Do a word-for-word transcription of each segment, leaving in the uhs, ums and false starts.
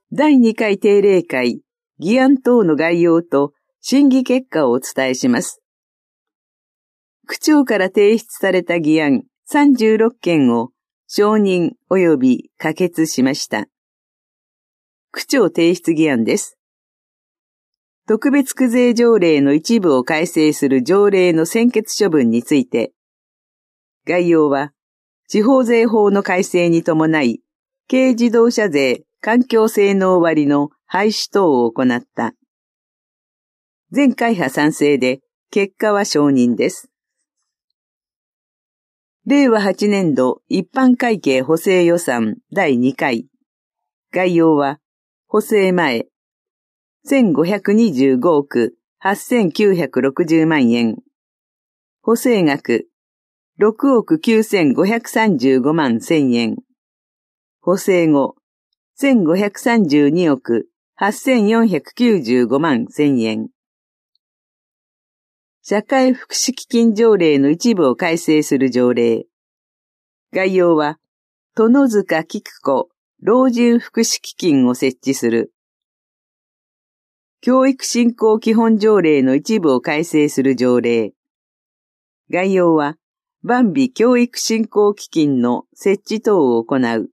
だいにかい定例会、議案等の概要と審議結果をお伝えします。区長から提出された議案さんじゅうろっけんを承認及び可決しました。区長提出議案です。特別区税条例の一部を改正する条例の専決処分について、概要は、地方税法の改正に伴い、軽自動車税環境性能割の廃止等を行った。全会派賛成で、結果は承認です。れいわはちねんど一般会計補正予算だいにかい。概要は、補正前、せんごひゃくにじゅうごおくはっせんきゅうひゃくろくじゅうまんえん。補正額、ろくおくきゅうせんごひゃくさんじゅうごまんせんえん。補正後、せんごひゃくさんじゅうにおくはっせんよんひゃくきゅうじゅうごまんせんえん。社会福祉基金条例の一部を改正する条例。概要は、殿塚菊子老人福祉基金を設置する。教育振興基本条例の一部を改正する条例。概要は、万美教育振興基金の設置等を行う。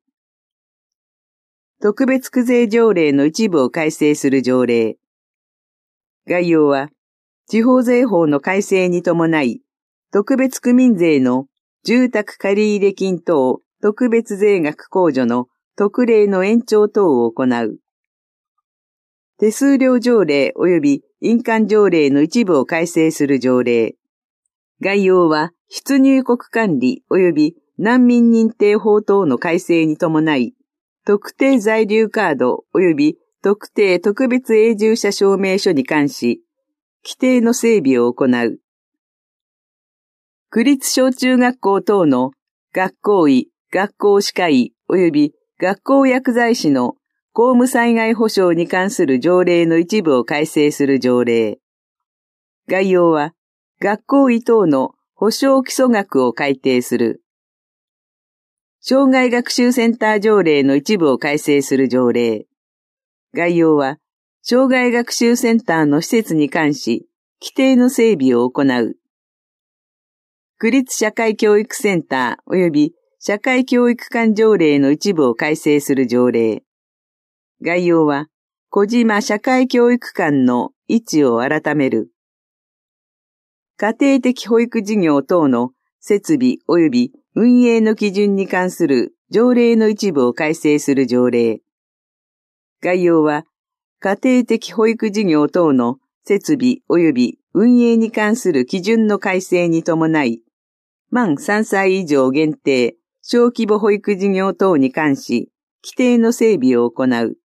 特別区税条例の一部を改正する条例。概要は、地方税法の改正に伴い、特別区民税の住宅借入金等特別税額控除の特例の延長等を行う。手数料条例及び印鑑条例の一部を改正する条例。概要は、出入国管理及び難民認定法等の改正に伴い、特定在留カード及び特定特別永住者証明書に関し、規定の整備を行う。区立小中学校等の学校医、学校歯科医及び学校薬剤師の公務災害保障に関する条例の一部を改正する条例。概要は、学校医等の保障基礎額を改定する。障害学習センター条例の一部を改正する条例。概要は、障害学習センターの施設に関し、規定の整備を行う。区立社会教育センター及び社会教育館条例の一部を改正する条例。概要は、小島社会教育館の位置を改める。家庭的保育事業等の設備及び運営の基準に関する条例の一部を改正する条例。概要は、家庭的保育事業等の設備及び運営に関する基準の改正に伴い、満さんさい以上限定、小規模保育事業等に関し、規定の整備を行う。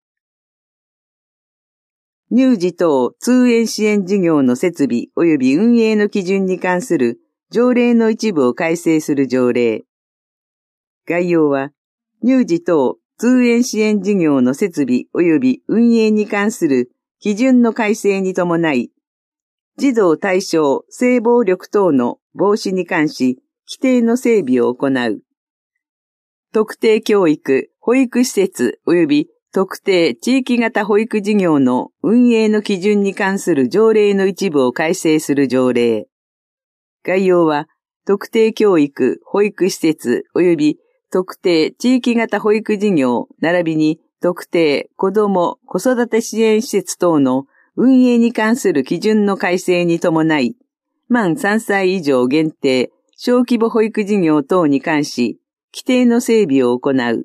乳児等通園支援事業の設備及び運営の基準に関する条例の一部を改正する条例。概要は、乳児等通園支援事業の設備及び運営に関する基準の改正に伴い、児童対象性暴力等の防止に関し、規定の整備を行う。特定教育、保育施設及び特定地域型保育事業の運営の基準に関する条例の一部を改正する条例。概要は、特定教育、保育施設及び特定地域型保育事業並びに特定子ども子育て支援施設等の運営に関する基準の改正に伴い、満さんさい以上限定小規模保育事業等に関し、規定の整備を行う。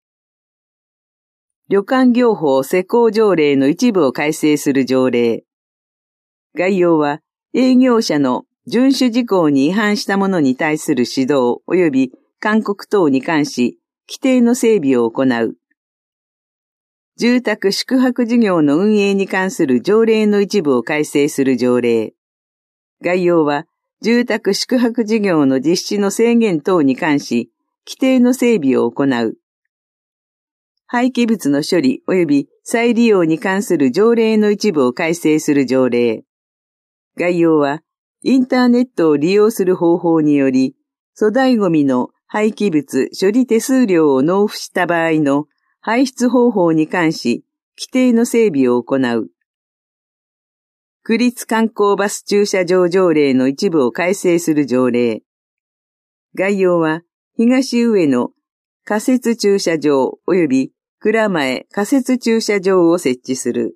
旅館業法施行条例の一部を改正する条例。概要は、営業者の遵守事項に違反した者に対する指導及び勧告等に関し、規定の整備を行う。住宅宿泊事業の運営に関する条例の一部を改正する条例。概要は、住宅宿泊事業の実施の制限等に関し、規定の整備を行う。廃棄物の処理及び再利用に関する条例の一部を改正する条例。概要は、インターネットを利用する方法により、粗大ゴミの廃棄物処理手数料を納付した場合の排出方法に関し、 規定の整備を行う。区立観光バス駐車場条例の一部を改正する条例。概要は、東上野仮設駐車場及び蔵前仮設駐車場を設置する。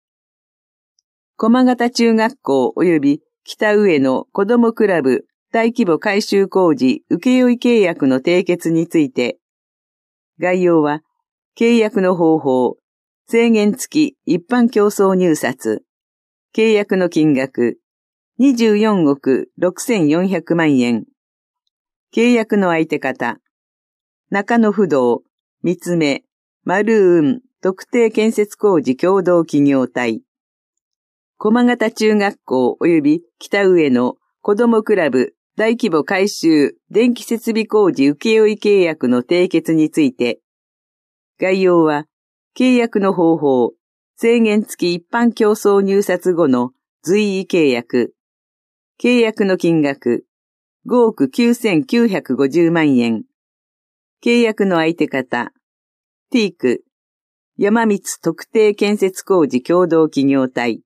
駒形中学校及び北上野子どもクラブ大規模改修工事請負契約の締結について、概要は、契約の方法、制限付き一般競争入札、契約の金額、にじゅうよんおくろくせんよんひゃくまんえん、契約の相手方、中野不動、三つ目、マルーン特定建設工事共同企業体、駒形中学校及び北上野子どもクラブ大規模改修電気設備工事請負契約の締結について、概要は、契約の方法、制限付き一般競争入札後の随意契約、契約の金額、ごおくきゅうせんきゅうひゃくごじゅうまんえん、契約の相手方、ティーク、山光特定建設工事共同企業体、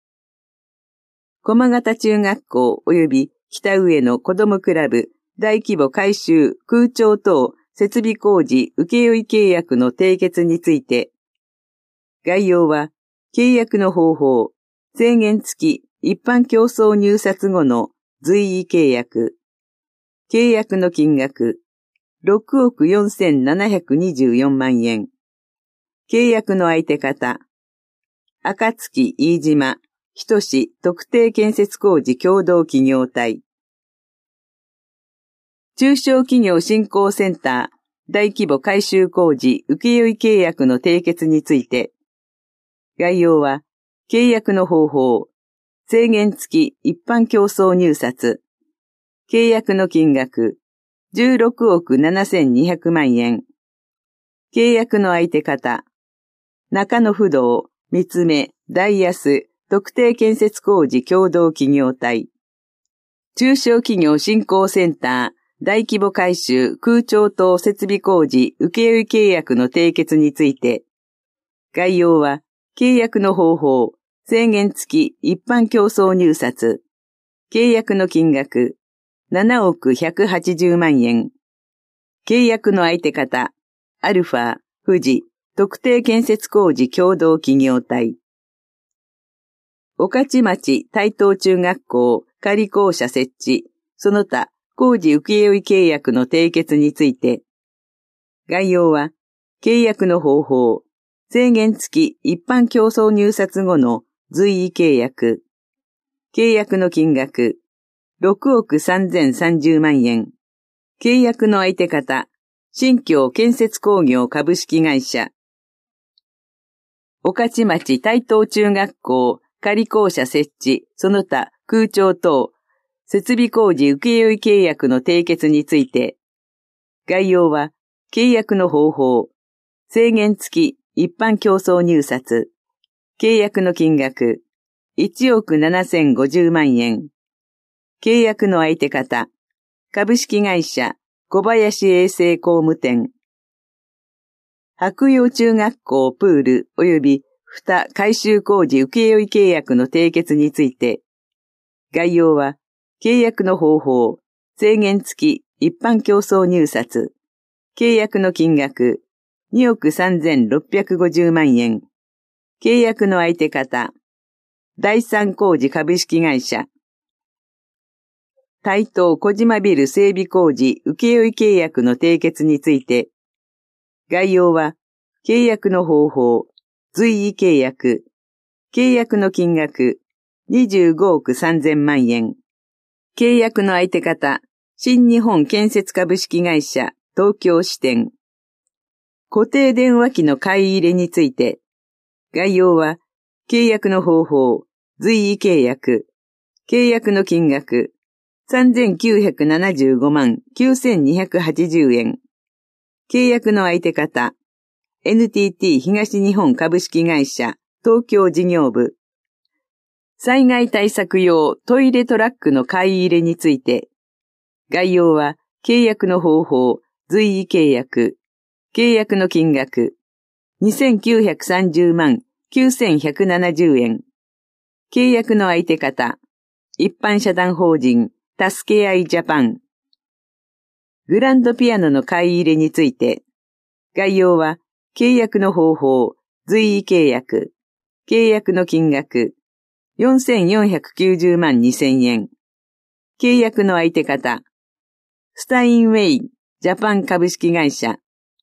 駒形中学校及び北上野子どもクラブ大規模改修空調等設備工事請負契約の締結について、概要は契約の方法、制限付き一般競争入札後の随意契約、契約の金額、ろくおくよんせんななひゃくにじゅうよんまんえん、契約の相手方、暁飯島仁志特定建設工事共同企業体、中小企業振興センター大規模改修工事請負契約の締結について、概要は契約の方法、制限付き一般競争入札、契約の金額、じゅうろくおくななせんにひゃくまんえん、契約の相手方、中野不動、三つ目、大安、特定建設工事共同企業体、中小企業振興センター、大規模改修空調等設備工事請負契約の締結について、概要は契約の方法、制限付き一般競争入札、契約の金額、ななおくひゃくはちじゅうまんえん、契約の相手方、アルファ、富士、特定建設工事共同企業体、御徒町台東中学校仮校舎設置、その他工事請負契約の締結について、概要は契約の方法、制限付き一般競争入札後の随意契約、契約の金額、ろくおくさんぜんさんじゅうまんえん、契約の相手方、新京建設工業株式会社、御徒町台東中学校仮校舎設置、その他空調等、設備工事請負契約の締結について、概要は契約の方法、制限付き一般競争入札、契約の金額、いちおくななせんごじゅうまんえん、契約の相手方、株式会社小林衛生工務店、白洋中学校プール及び蓋改修工事請負契約の締結について、概要は契約の方法、制限付き一般競争入札、契約の金額、におくさんぜんろっぴゃくごじゅうまんえん、契約の相手方、第三工事株式会社、台東小島ビル整備工事請負契約の締結について、概要は契約の方法、随意契約、契約の金額、にじゅうごおくさんぜんまんえん、契約の相手方、新日本建設株式会社、東京支店。固定電話機の買い入れについて、概要は、契約の方法、随意契約、契約の金額、さんぜんきゅうひゃくななじゅうごまんきゅうせんにひゃくはちじゅうえん。契約の相手方、エヌティーティー 東日本株式会社、東京事業部。災害対策用トイレトラックの買い入れについて、概要は契約の方法、随意契約、契約の金額、 にせんきゅうひゃくさんじゅうまんきゅうせんひゃくななじゅうえん。契約の相手方、一般社団法人、たすけあいジャパン。グランドピアノの買い入れについて、概要は、契約の方法、随意契約、契約の金額、よんせんよんひゃくきゅうじゅうまんにせんえん。契約の相手方、スタインウェイジャパン株式会社。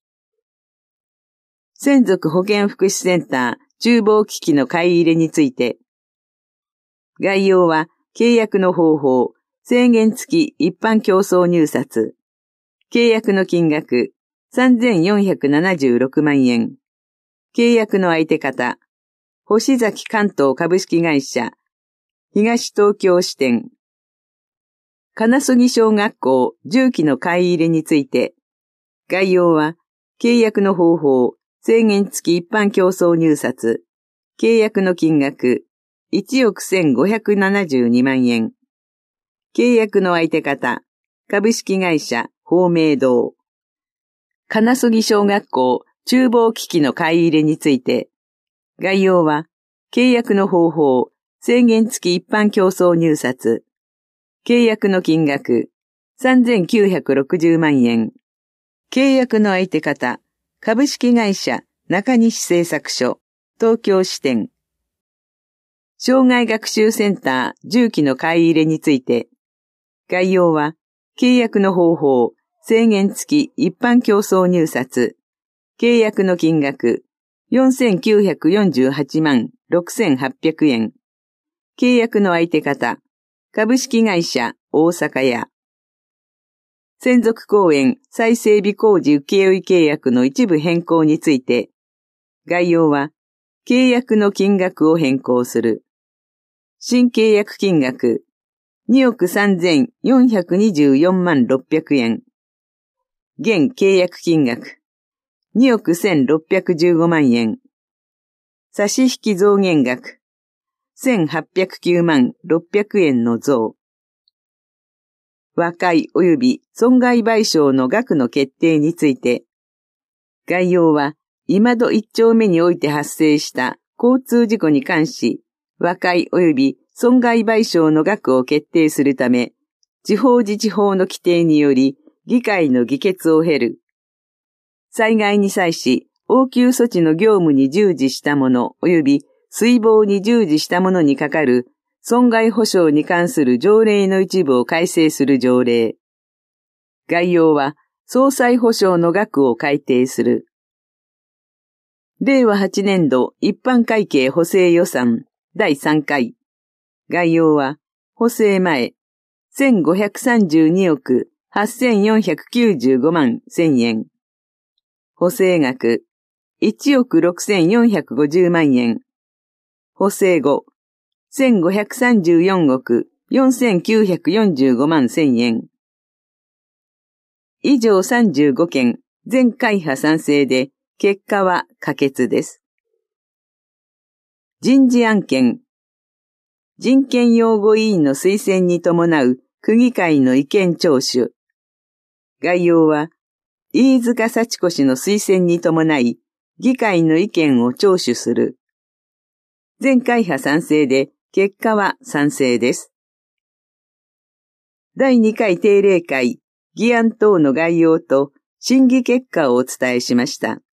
専属保健福祉センター厨房機器の買い入れについて、概要は契約の方法、制限付き一般競争入札、契約の金額さんぜんよんひゃくななじゅうろくまんえん、契約の相手方、星崎関東株式会社、東東京支店、金杉小学校重機の買い入れについて、概要は契約の方法、制限付き一般競争入札、契約の金額いちおくせんごひゃくななじゅうにまんえん、契約の相手方、株式会社芳明堂、金杉小学校厨房機器の買い入れについて、概要は契約の方法、制限付き一般競争入札、契約の金額さんぜんきゅうひゃくろくじゅうまんえん、契約の相手方、株式会社中西製作所、東京支店。障害学習センター重機の買い入れについて、概要は契約の方法、制限付き一般競争入札、契約の金額よんせんきゅうひゃくよんじゅうはちまんろくせんはっぴゃくえん、契約の相手方、株式会社大阪屋。専属公園再整備工事請負契約の一部変更について、概要は契約の金額を変更する。新契約金額におくさんぜんよんひゃくにじゅうよんまんろっぴゃくえん。現契約金額におくせんろっぴゃくじゅうごまんえん。差引増減額せんはっぴゃくきゅうまんろっぴゃくえんの増。和解及び損害賠償の額の決定について、概要は今戸一丁目において発生した交通事故に関し、和解及び損害賠償の額を決定するため、地方自治法の規定により議会の議決を経る。災害に際し、応急措置の業務に従事した者及び水防に従事した者にかかる損害保障に関する条例の一部を改正する条例。概要は、総裁保障の額を改定する。れいわはちねんど一般会計補正予算だいさんかい。概要は、補正前、せんごひゃくさんじゅうにおくはっせんよんひゃくきゅうじゅうごまんせんえん。補正額、いちおくろくせんよんひゃくごじゅうまんえん。補正後、せんごひゃくさんじゅうよんおくよんせんきゅうひゃくよんじゅうごまんせんえん。以上さんじゅうごけん、全会派賛成で、結果は可決です。人事案件。人権擁護委員の推薦に伴う区議会の意見聴取。概要は、飯塚幸子氏の推薦に伴い、議会の意見を聴取する。全会派賛成で、結果は賛成です。だいにかい定例会、議案等の概要と審議結果をお伝えしました。